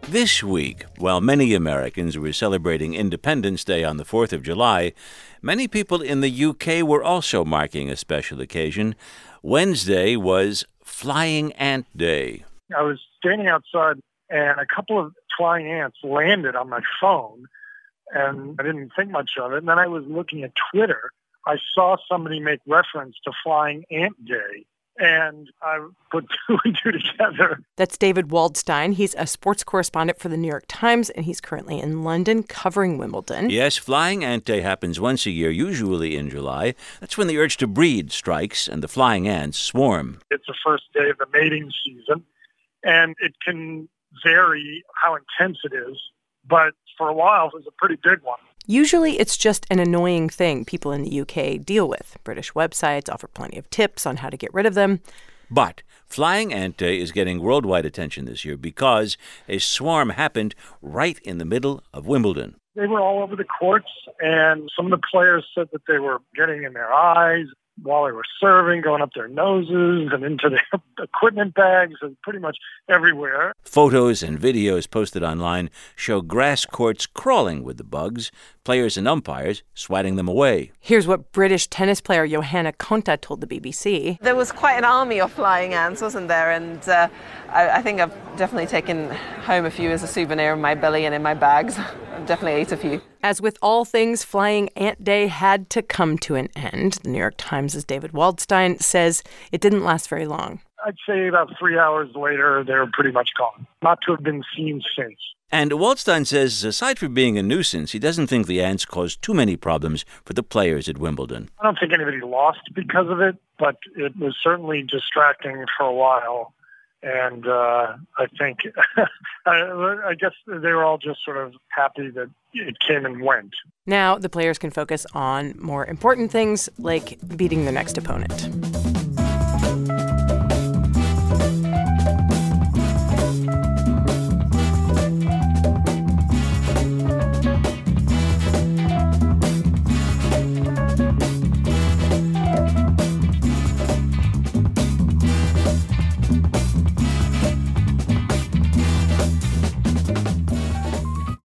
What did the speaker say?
This week, while many Americans were celebrating Independence Day on the 4th of July, many people in the UK were also marking a special occasion. Wednesday was Flying Ant Day. I was standing outside, and a couple of flying ants landed on my phone, and I didn't think much of it. And then I was looking at Twitter. I saw somebody make reference to Flying Ant Day, and I put two and two together. That's David Waldstein. He's a sports correspondent for the New York Times, and he's currently in London covering Wimbledon. Yes, Flying Ant Day happens once a year, usually in July. That's when the urge to breed strikes and the flying ants swarm. It's the first day of the mating season, and it can vary how intense it is, but for a while it was a pretty big one. Usually it's just an annoying thing people in the UK deal with. British websites offer plenty of tips on how to get rid of them. But Flying Ant Day is getting worldwide attention this year because a swarm happened right in the middle of Wimbledon. They were all over the courts, and some of the players said that they were getting in their eyes while they were serving, going up their noses and into their equipment bags and pretty much everywhere. Photos and videos posted online show grass courts crawling with the bugs, players and umpires swatting them away. Here's what British tennis player Johanna Konta told the BBC. There was quite an army of flying ants, wasn't there? And I think I've definitely taken home a few as a souvenir in my belly and in my bags. I've definitely ate a few. As with all things, Flying Ant Day had to come to an end. The New York Times' David Waldstein says it didn't last very long. I'd say about 3 hours later, they were pretty much gone, not to have been seen since. And Waldstein says, aside from being a nuisance, he doesn't think the ants caused too many problems for the players at Wimbledon. I don't think anybody lost because of it, but it was certainly distracting for a while. And I think, I guess they were all just sort of happy that it came and went. Now the players can focus on more important things like beating their next opponent.